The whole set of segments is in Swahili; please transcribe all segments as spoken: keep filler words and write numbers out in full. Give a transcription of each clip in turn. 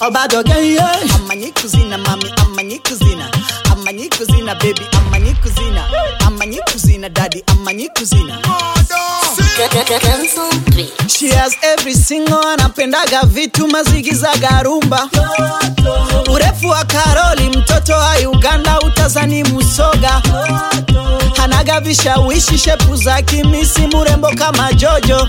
Albado gang, yeah. Amanyi kuzina, mami, amanyi kuzina. Amanyi kuzina, baby, amanyi kuzina. Amanyi kuzina, daddy, amanyi kuzina. She has every single, anapendaga vitu mazigizaga rumba. Urefu wa Karoli, mtoto wa Uganda, utazani Musoga. Hanaga vishawishi, shepu za kimisi, murembo kama Jojo.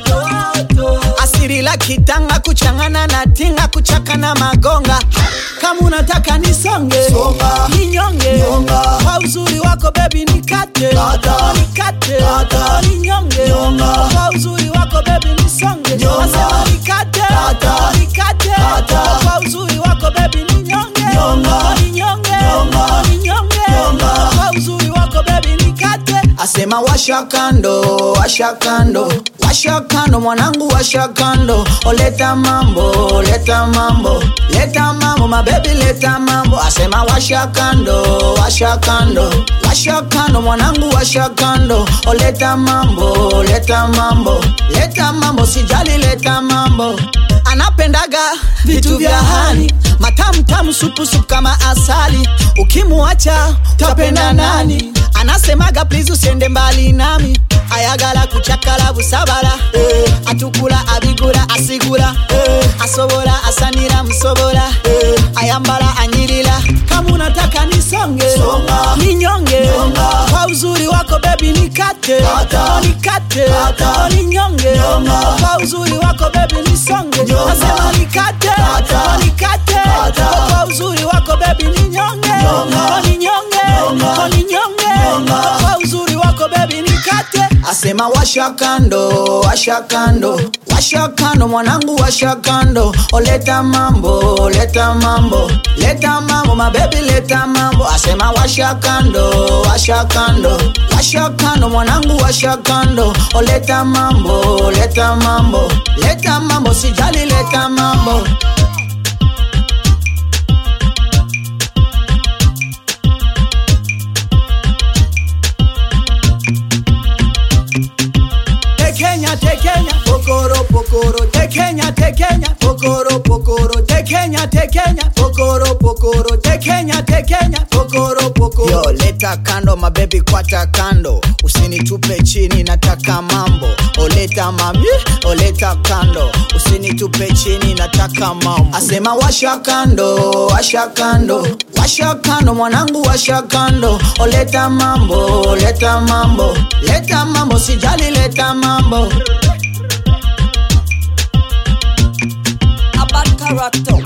Asiri la kitanga, kuchangana na tinga, kuchakana magonga. Kama unataka nisonge, Songa. Ninyonge, Nyonga. Kwa uzuri wako baby nikate, Kata. Nikate, Kata. Ninyonge, Nyonga. Kwa uzuri wako baby nisonge, Nyonga. Wasema nikate, Kata. Nikate, Kata. Kwa uzuri wako baby ninyonge, Nyonga. Ninyonge, Nyonga. Ninyonge, Nyonga. Kwa uzuri wako baby nikate. Asema washa kando, washa kando, washa kando mwanangu washa kando. Oleta mambo, leta mambo, leta mambo my baby leta mambo. Asema washa kando, washa kando, washa kando mwanangu washa kando. Oleta mambo, leta mambo, leta mambo sijali leta mambo. Anapendaga vitu vya hani, matamu tamu supu supu kama asali. Ukimuacha utapenda nani? Anasemaga please usiende mbali nami. Ayagala kuchakala busabala, eh. Atukula abigura asigura, eh. Asobora asanira musobora, eh. Ayambala anyirila. Kama unataka nisonge, Songa. Ninyonge, Nyonga. Kwa uzuri wako baby nikate, Kata. Nikate, Kata. Ninyonge, Nyonga. Kwa uzuri wako baby nisonge, Nyonga. Nasema nikate, Kata. Nikate, Kata. Kwa uzuri wako baby ninyonge, Nyonga. Ninyonge, Nyonga. Ninyonge, Nyonga. Kwa uzuri wako baby nikate. Asema washa kando, washa kando, washa kando mwanangu washa kando. Oleta mambo, leta mambo, leta mambo my baby leta mambo. Asema washa kando, washa kando, washa kando mwanangu washa kando. Oleta mambo, leta mambo, leta mambo sijali leta mambo. Tekenya, tekenya, pokoro, pokoro. Tekenya, tekenya, pokoro, pokoro. Tekenya, tekenya, pokoro, pokoro. Tekenya, tekenya, pokoro, pokoro. Yo, leta kando, my baby kwata kando. Usinitupe chini, nataka mambo. Oleta mami, oleta kando. Usinitupe chini, nataka mambo. Asema washa kando, washa kando, washa kando mwanangu washa kando. Oleta mambo, leta mambo, leta mambo sijali leta mambo. A bad character.